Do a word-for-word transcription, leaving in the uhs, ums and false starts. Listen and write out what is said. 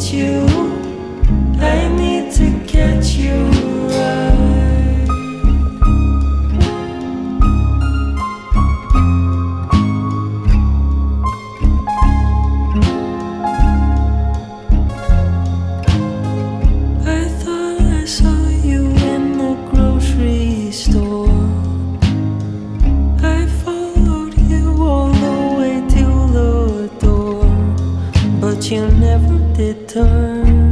you. I need to catch you right. I thought I saw you in the grocery store. I followed you all the way to the door, but you never did turn.